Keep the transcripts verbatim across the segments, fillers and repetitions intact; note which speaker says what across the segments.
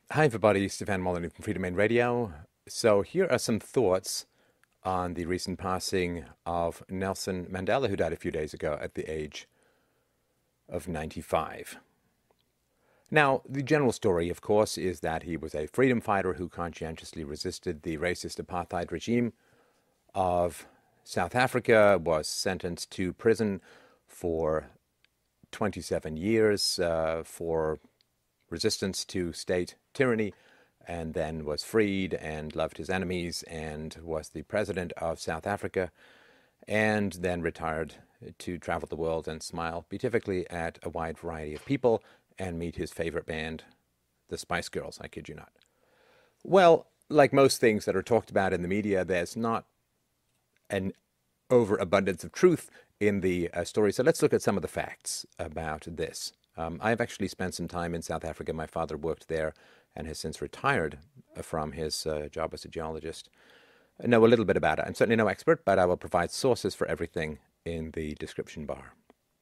Speaker 1: Hi, everybody. Stefan Molyneux from Freedomain Radio. So, here are some thoughts on the recent passing of Nelson Mandela, who died a few days ago at the age of ninety-five. Now, the general story, of course, is that he was a freedom fighter who conscientiously resisted the racist apartheid regime of South Africa, was sentenced to prison for twenty-seven years uh, for resistance to state tyranny, and then was freed and loved his enemies and was the president of South Africa, and then retired to travel the world and smile beatifically at a wide variety of people and meet his favorite band, the Spice Girls. I kid you not. Well, like most things that are talked about in the media, there's not an overabundance of truth in the uh, story. So let's look at some of the facts about this. Um, I've actually spent some time in South Africa. My father worked there and has since retired from his uh, job as a geologist. I know a little bit about it. I'm certainly no expert, but I will provide sources for everything in the description bar.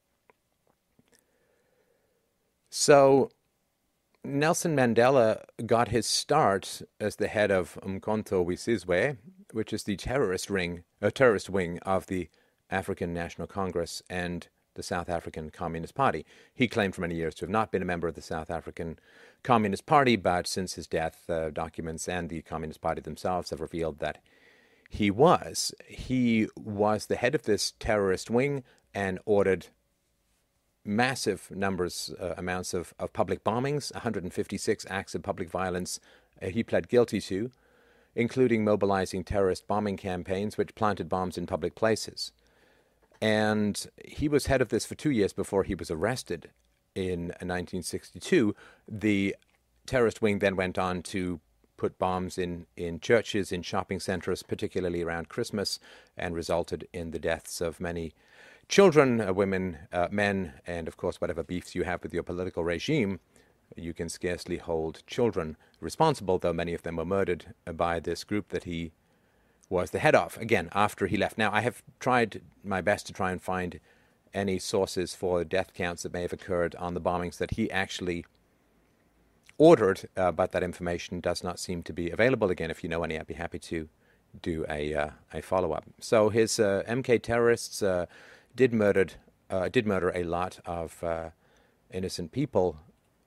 Speaker 1: So, Nelson Mandela got his start as the head of Umkhonto we Sizwe, which is the terrorist ring, a terrorist wing of the African National Congress and the South African Communist Party. He claimed for many years to have not been a member of the South African Communist Party, but since his death, uh, documents and the Communist Party themselves have revealed that he was. He was the head of this terrorist wing and ordered massive numbers, uh, amounts of, of public bombings, one hundred fifty-six acts of public violence uh, he pled guilty to, including mobilizing terrorist bombing campaigns which planted bombs in public places. And he was head of this for two years before he was arrested in nineteen sixty-two. The terrorist wing then went on to put bombs in, in churches, in shopping centers, particularly around Christmas, and resulted in the deaths of many children, uh, women, uh, men, and of course, whatever beefs you have with your political regime, you can scarcely hold children responsible, though many of them were murdered by this group that he was the head of, again, after he left. Now, I have tried my best to try and find any sources for death counts that may have occurred on the bombings that he actually ordered, uh, but that information does not seem to be available. Again, if you know any, I'd be happy to do a uh, a follow-up. So his uh, M K terrorists uh, did murdered uh, did murder a lot of uh, innocent people,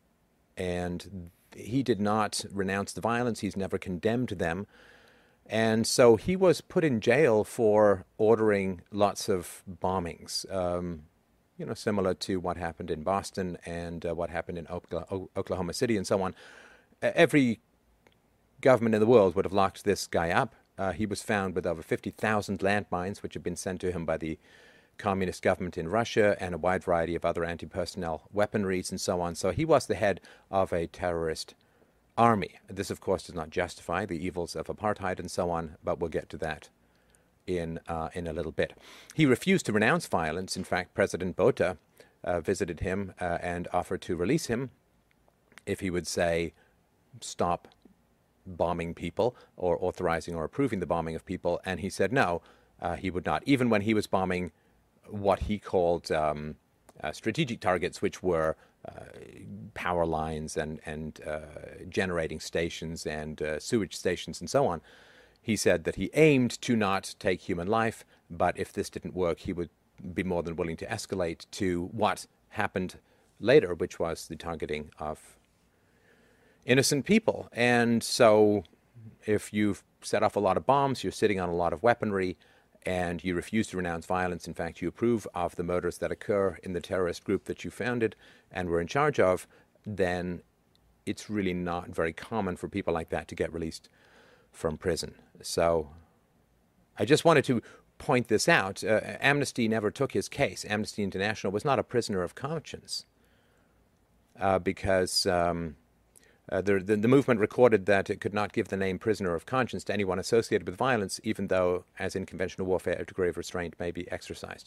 Speaker 1: and he did not renounce the violence. He's never condemned them. And so he was put in jail for ordering lots of bombings, um, you know, similar to what happened in Boston and uh, what happened in Oklahoma City and so on. Every government in the world would have locked this guy up. Uh, he was found with over fifty thousand landmines, which had been sent to him by the communist government in Russia, and a wide variety of other anti-personnel weaponries and so on. So he was the head of a terrorist army. This, of course, does not justify the evils of apartheid and so on, but we'll get to that in uh, in a little bit. He refused to renounce violence. In fact, President Botha uh, visited him uh, and offered to release him if he would say, stop bombing people or authorizing or approving the bombing of people, and he said no, uh, he would not, even when he was bombing what he called um, uh, strategic targets, which were Uh, power lines and, and uh, generating stations and uh, sewage stations and so on. He said that he aimed to not take human life, but if this didn't work, he would be more than willing to escalate to what happened later, which was the targeting of innocent people. And so if you've set off a lot of bombs, you're sitting on a lot of weaponry, and you refuse to renounce violence. In fact, you approve of the murders that occur in the terrorist group that you founded and were in charge of, then it's really not very common for people like that to get released from prison. So I just wanted to point this out. Uh, Amnesty never took his case. Amnesty International was not a prisoner of conscience uh, because um, Uh, the, the, the movement recorded that it could not give the name prisoner of conscience to anyone associated with violence, even though, as in conventional warfare, a degree of restraint may be exercised.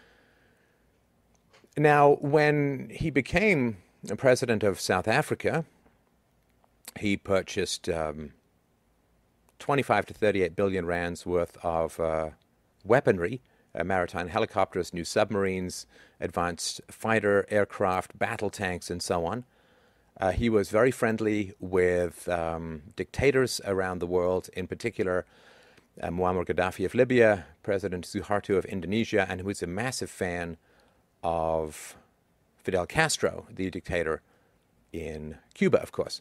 Speaker 1: Now, when he became president of South Africa, he purchased um, twenty-five to thirty-eight billion rands worth of uh, weaponry, uh, maritime helicopters, new submarines, advanced fighter aircraft, battle tanks, and so on. Uh, he was very friendly with um, dictators around the world, in particular uh, Muammar Gaddafi of Libya, President Suharto of Indonesia, and who was a massive fan of Fidel Castro, the dictator in Cuba, of course.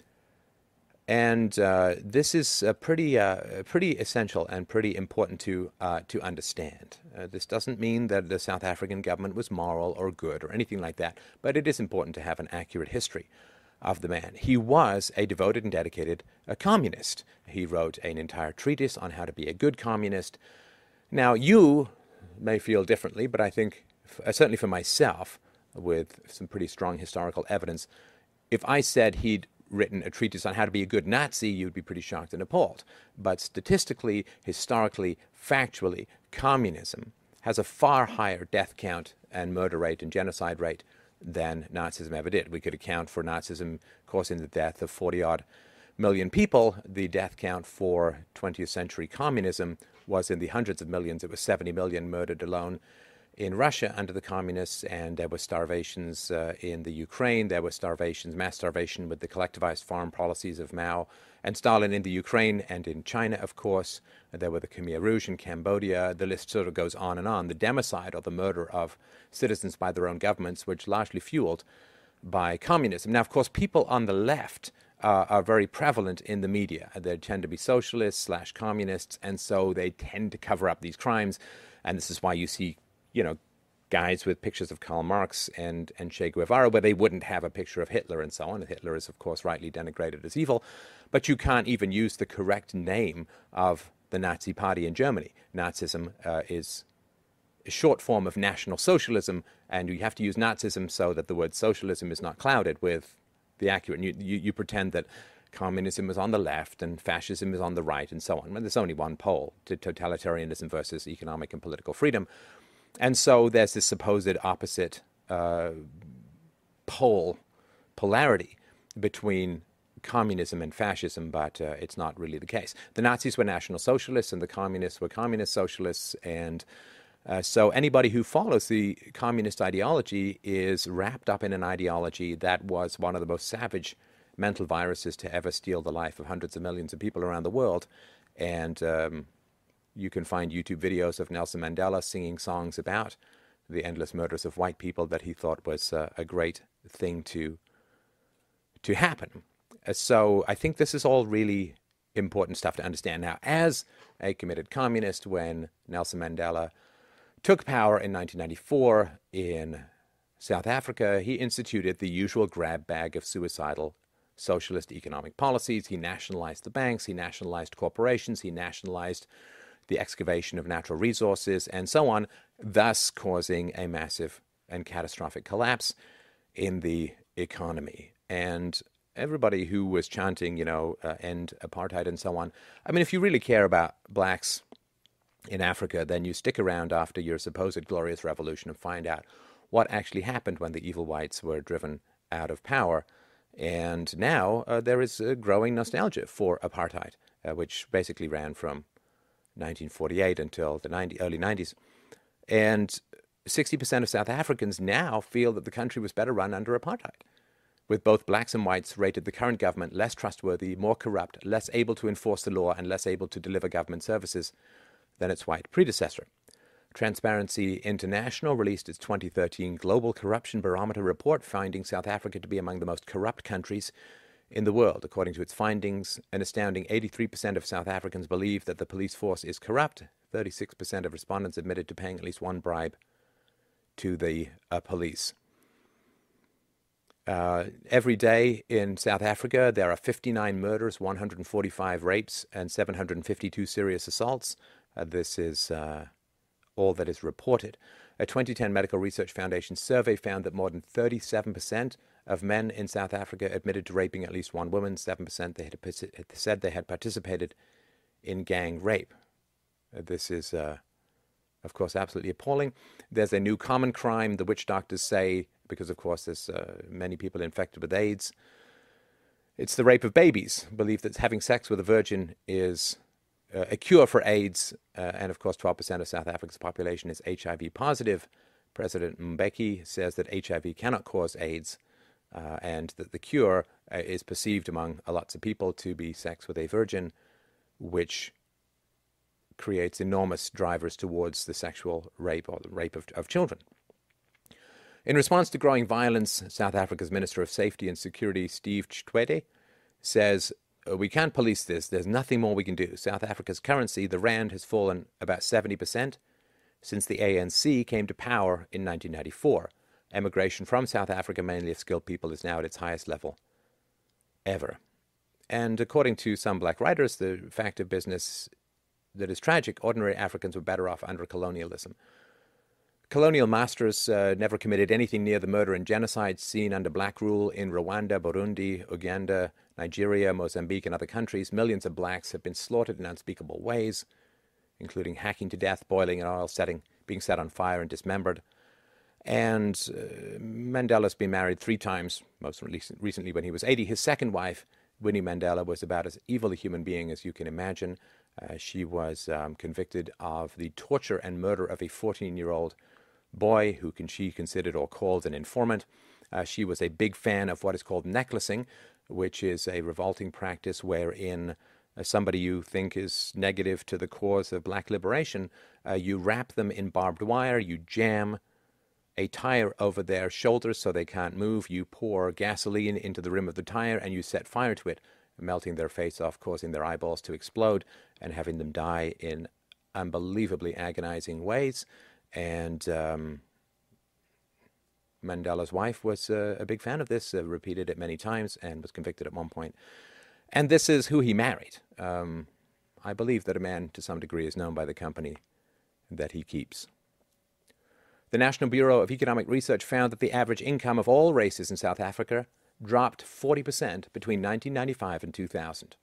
Speaker 1: And uh, this is uh, pretty, uh, pretty essential and pretty important to uh, to understand. Uh, this doesn't mean that the South African government was moral or good or anything like that, but it is important to have an accurate history of the man. He was a devoted and dedicated uh, communist. He wrote an entire treatise on how to be a good communist. Now, you may feel differently, but I think, uh, certainly for myself, with some pretty strong historical evidence, if I said he'd written a treatise on how to be a good Nazi, you'd be pretty shocked and appalled. But statistically, historically, factually, communism has a far higher death count and murder rate and genocide rate than Nazism ever did. We could account for Nazism causing the death of forty-odd million people. The death count for twentieth century communism was in the hundreds of millions. It was seventy million murdered alone in Russia under the communists, and there were starvations uh, in the Ukraine. There were starvations, mass starvation with the collectivized farm policies of Mao and Stalin in the Ukraine and in China, of course. There were the Khmer Rouge in Cambodia. The list sort of goes on and on. The democide, or the murder of citizens by their own governments, which largely fueled by communism. Now, of course, people on the left uh, are very prevalent in the media. They tend to be socialists slash communists, and so they tend to cover up these crimes. And this is why you see you know, guys with pictures of Karl Marx and, and Che Guevara, where they wouldn't have a picture of Hitler and so on. And Hitler is, of course, rightly denigrated as evil. But you can't even use the correct name of the Nazi party in Germany. Nazism uh, is a short form of National Socialism, and you have to use Nazism so that the word socialism is not clouded with the accurate. You, you, you pretend that communism is on the left and fascism is on the right and so on. Well, there's only one pole to totalitarianism versus economic and political freedom. And so there's this supposed opposite uh, pole, polarity between communism and fascism, but uh, it's not really the case. The Nazis were National Socialists and the communists were Communist Socialists, and uh, so anybody who follows the communist ideology is wrapped up in an ideology that was one of the most savage mental viruses to ever steal the life of hundreds of millions of people around the world. And um, you can find YouTube videos of Nelson Mandela singing songs about the endless murders of white people that he thought was uh, a great thing to to happen. Uh, so I think this is all really important stuff to understand. Now, as a committed communist, when Nelson Mandela took power in nineteen ninety-four in South Africa, he instituted the usual grab bag of suicidal socialist economic policies. He nationalized the banks, he nationalized corporations, he nationalized the excavation of natural resources, and so on, thus causing a massive and catastrophic collapse in the economy. And everybody who was chanting, you know, uh, end apartheid and so on, I mean, if you really care about blacks in Africa, then you stick around after your supposed glorious revolution and find out what actually happened when the evil whites were driven out of power. And now uh, there is a growing nostalgia for apartheid, uh, which basically ran from nineteen forty-eight until the ninety, early nineties. And sixty percent of South Africans now feel that the country was better run under apartheid, with both blacks and whites rated the current government less trustworthy, more corrupt, less able to enforce the law, and less able to deliver government services than its white predecessor. Transparency International released its twenty thirteen Global Corruption Barometer report, finding South Africa to be among the most corrupt countries in the world. According to its findings, an astounding eighty-three percent of South Africans believe that the police force is corrupt. thirty-six percent of respondents admitted to paying at least one bribe to the uh, police. Uh, every day in South Africa, there are fifty-nine murders, one hundred forty-five rapes, and seven hundred fifty-two serious assaults. Uh, this is uh, all that is reported. A twenty ten Medical Research Foundation survey found that more than thirty-seven percent of men in South Africa admitted to raping at least one woman. seven percent they had said they had participated in gang rape. Uh, this is, uh, of course, absolutely appalling. There's a new common crime, the witch doctors say, because, of course, there's uh, many people infected with AIDS. It's the rape of babies. Believe that having sex with a virgin is uh, a cure for AIDS. Uh, and, of course, twelve percent of South Africa's population is H I V positive. President Mbeki says that H I V cannot cause AIDS. uh, and that the cure uh, is perceived among lots of people to be sex with a virgin, which creates enormous drivers towards the sexual rape or the rape of, of children. In response to growing violence, South Africa's Minister of Safety and Security, Steve Chitwede, says, we can't police this. There's nothing more we can do. South Africa's currency, the rand, has fallen about seventy percent since the A N C came to power in nineteen ninety-four. Emigration from South Africa, mainly of skilled people, is now at its highest level ever. And according to some black writers, the fact of business that is tragic, ordinary Africans were better off under colonialism. Colonial masters uh, never committed anything near the murder and genocide seen under black rule in Rwanda, Burundi, Uganda, Nigeria, Mozambique, and other countries. Millions of blacks have been slaughtered in unspeakable ways, including hacking to death, boiling in oil, setting, being set on fire and dismembered. And uh, Mandela's been married three times, most recent, recently when he was eighty. His second wife, Winnie Mandela, was about as evil a human being as you can imagine. Uh, she was um, convicted of the torture and murder of a fourteen-year-old boy who can, she considered or called an informant. Uh, she was a big fan of what is called necklacing, which is a revolting practice wherein uh, somebody you think is negative to the cause of black liberation, uh, you wrap them in barbed wire, you jam a tire over their shoulders so they can't move, you pour gasoline into the rim of the tire, and you set fire to it, melting their face off, causing their eyeballs to explode, and having them die in unbelievably agonizing ways. And um, Mandela's wife was uh, a big fan of this, uh, repeated it many times, and was convicted at one point. And this is who he married. Um, I believe that a man, to some degree, is known by the company that he keeps. The National Bureau of Economic Research found that the average income of all races in South Africa dropped forty percent between nineteen ninety-five and two thousand.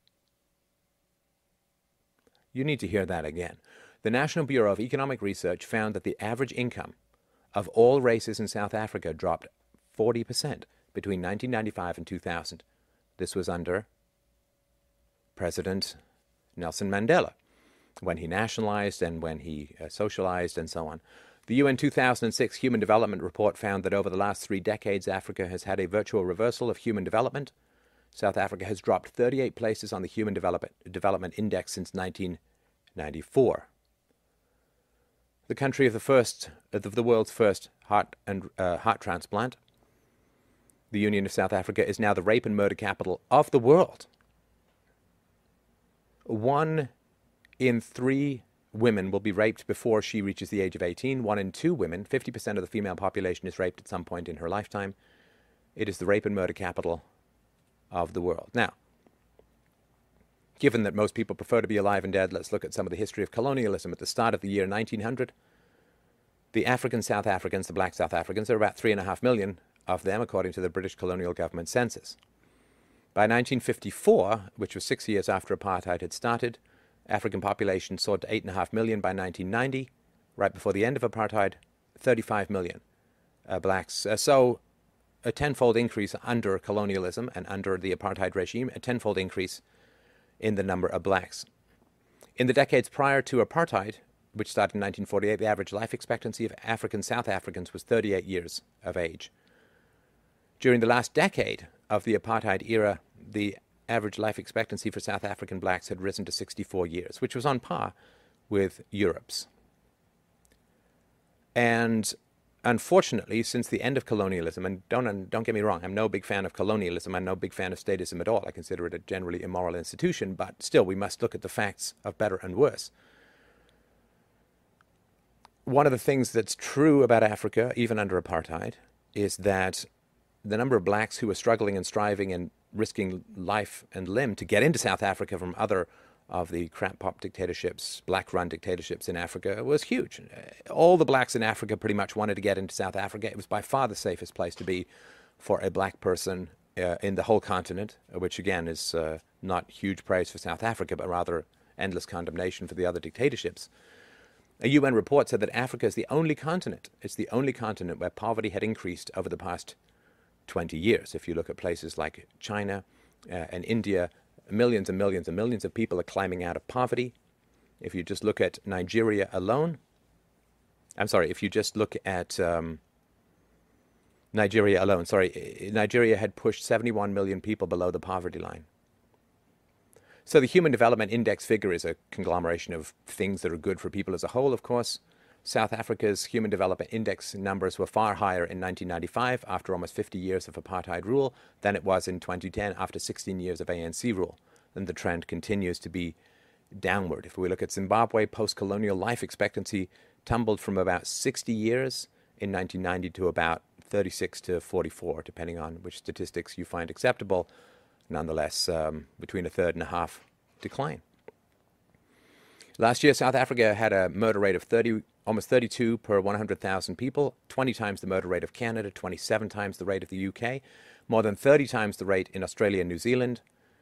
Speaker 1: You need to hear that again. The National Bureau of Economic Research found that the average income of all races in South Africa dropped forty percent between nineteen ninety-five and two thousand. This was under President Nelson Mandela, when he nationalized and when he uh, socialized and so on. The U N two thousand six Human Development Report found that over the last three decades, Africa has had a virtual reversal of human development. South Africa has dropped thirty-eight places on the Human Development, Development Index since nineteen ninety-four. The country of the first, of the world's first heart and uh, heart transplant. The Union of South Africa is now the rape and murder capital of the world. One in three women will be raped before she reaches the age of eighteen. One in two women, fifty percent of the female population, is raped at some point in her lifetime. It is the rape and murder capital of the world. Now, given that most people prefer to be alive and dead, let's look at some of the history of colonialism. At the start of the year nineteen hundred, the African South Africans, the black South Africans, there are about three and a half million of them, according to the British colonial government census. By nineteen fifty-four, which was six years after apartheid had started, African population soared to eight and a half million. By nineteen ninety, right before the end of apartheid, thirty-five million uh, blacks. Uh, so a tenfold increase under colonialism and under the apartheid regime, a tenfold increase in the number of blacks. In the decades prior to apartheid, which started in nineteen forty-eight, the average life expectancy of African South Africans was thirty-eight years of age. During the last decade of the apartheid era, the average life expectancy for South African blacks had risen to sixty-four years, which was on par with Europe's. And unfortunately, since the end of colonialism, and don't, don't get me wrong, I'm no big fan of colonialism, I'm no big fan of statism at all. I consider it a generally immoral institution, but still we must look at the facts of better and worse. One of the things that's true about Africa, even under apartheid, is that the number of blacks who were struggling and striving and risking life and limb to get into South Africa from other of the crap pop dictatorships, black-run dictatorships in Africa, was huge. All the blacks in Africa pretty much wanted to get into South Africa. It was by far the safest place to be for a black person uh, in the whole continent, which again is uh, not huge praise for South Africa, but rather endless condemnation for the other dictatorships. A U N report said that Africa is the only continent, it's the only continent where poverty had increased over the past twenty years. If you look at places like China uh, and India, millions and millions and millions of people are climbing out of poverty. If you just look at Nigeria alone, I'm sorry, if you just look at um, Nigeria alone, sorry, Nigeria had pushed seventy-one million people below the poverty line. So the Human Development Index figure is a conglomeration of things that are good for people as a whole, of course. South Africa's Human Development Index numbers were far higher in nineteen ninety-five, after almost fifty years of apartheid rule, than it was in twenty ten, after sixteen years of A N C rule. And the trend continues to be downward. If we look at Zimbabwe, post-colonial life expectancy tumbled from about sixty years in nineteen ninety to about thirty-six to forty-four, depending on which statistics you find acceptable. Nonetheless, um, between a third and a half decline. Last year, South Africa had a murder rate of thirty, almost thirty-two per one hundred thousand people, twenty times the murder rate of Canada, twenty-seven times the rate of the U K, more than thirty times the rate in Australia and New Zealand.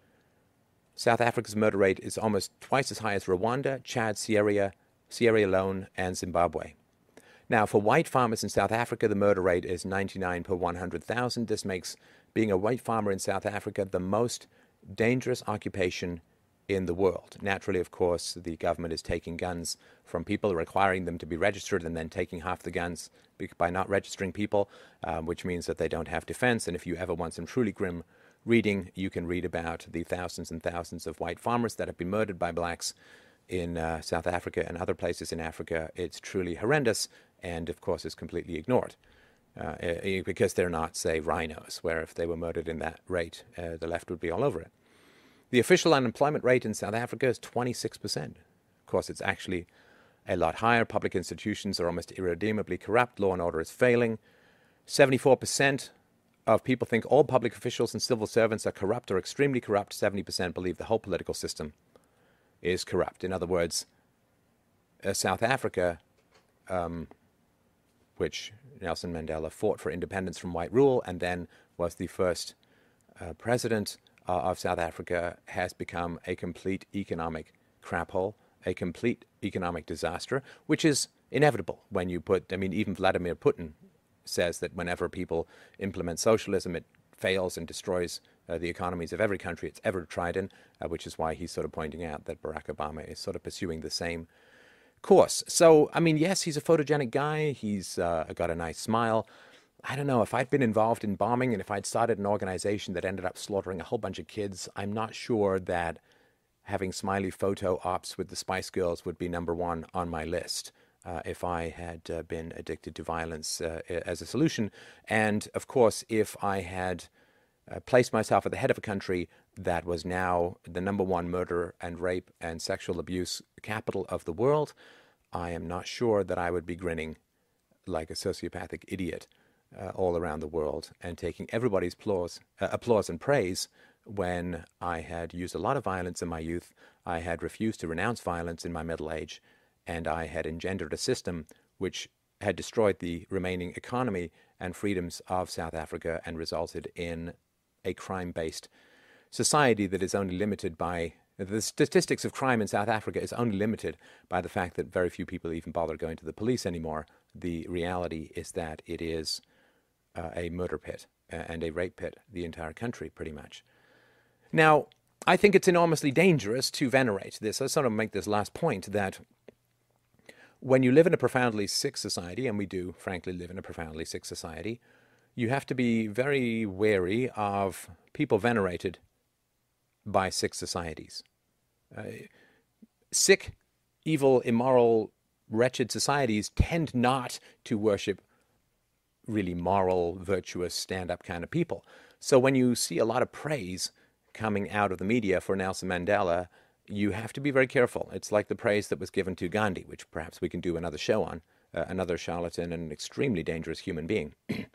Speaker 1: South Africa's murder rate is almost twice as high as Rwanda, Chad, Sierra, Sierra Leone, and Zimbabwe. Now, for white farmers in South Africa, the murder rate is ninety-nine per one hundred thousand. This makes being a white farmer in South Africa the most dangerous occupation in the world. Naturally, of course, the government is taking guns from people, requiring them to be registered, and then taking half the guns by not registering people, um, which means that they don't have defense. And if you ever want some truly grim reading, you can read about the thousands and thousands of white farmers that have been murdered by blacks in uh, South Africa and other places in Africa. It's truly horrendous, and of course is completely ignored. Uh, because they're not, say, rhinos, where if they were murdered in that rate, uh, the left would be all over it. The official unemployment rate in South Africa is twenty-six percent. Of course, it's actually a lot higher. Public institutions are almost irredeemably corrupt. Law and order is failing. seventy-four percent of people think all public officials and civil servants are corrupt or extremely corrupt. seventy percent believe the whole political system is corrupt. In other words, uh, South Africa, um, which Nelson Mandela fought for independence from white rule and then was the first uh, president uh, of South Africa, has become a complete economic crap hole, a complete economic disaster, which is inevitable when you put, I mean, even Vladimir Putin says that whenever people implement socialism, it fails and destroys uh, the economies of every country it's ever tried in, uh, which is why he's sort of pointing out that Barack Obama is sort of pursuing the same course. So, I mean, yes, he's a photogenic guy. He's uh, got a nice smile. I don't know, if I'd been involved in bombing and if I'd started an organization that ended up slaughtering a whole bunch of kids, I'm not sure that having smiley photo ops with the Spice Girls would be number one on my list uh, if I had uh, been addicted to violence uh, as a solution. And, of course, if I had uh, placed myself at the head of a country that was now the number one murder and rape and sexual abuse capital of the world, I am not sure that I would be grinning like a sociopathic idiot uh, all around the world and taking everybody's applause, uh, applause and praise when I had used a lot of violence in my youth, I had refused to renounce violence in my middle age, and I had engendered a system which had destroyed the remaining economy and freedoms of South Africa and resulted in a crime-based society that is only limited by, the statistics of crime in South Africa is only limited by the fact that very few people even bother going to the police anymore. The reality is that it is uh, a murder pit and a rape pit, the entire country, pretty much. Now, I think it's enormously dangerous to venerate this. I sort of make this last point that when you live in a profoundly sick society, and we do, frankly, live in a profoundly sick society, you have to be very wary of people venerated by sick societies. Uh, sick, evil, immoral, wretched societies tend not to worship really moral, virtuous, stand-up kind of people. So when you see a lot of praise coming out of the media for Nelson Mandela, you have to be very careful. It's like the praise that was given to Gandhi, which perhaps we can do another show on, uh, another charlatan and an extremely dangerous human being.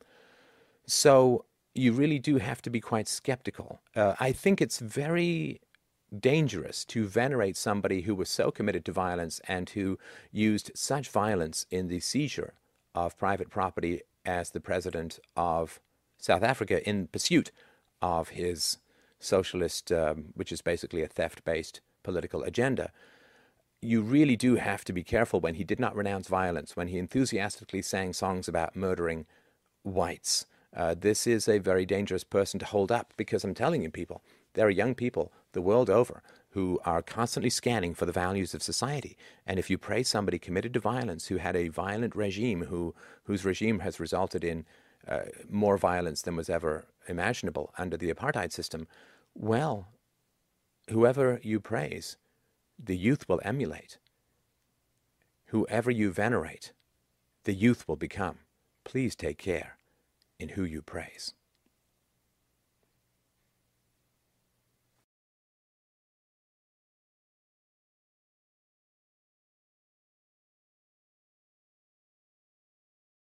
Speaker 1: So you really do have to be quite skeptical. Uh, I think it's very dangerous to venerate somebody who was so committed to violence and who used such violence in the seizure of private property as the president of South Africa in pursuit of his socialist, um, which is basically a theft-based political agenda. You really do have to be careful when he did not renounce violence, when he enthusiastically sang songs about murdering whites. Uh, this is a very dangerous person to hold up, because I'm telling you, people, there are young people the world over who are constantly scanning for the values of society. And if you praise somebody committed to violence, who had a violent regime, who whose regime has resulted in uh, more violence than was ever imaginable under the apartheid system. Well, whoever you praise, the youth will emulate. Whoever you venerate, the youth will become. Please take care in who you praise.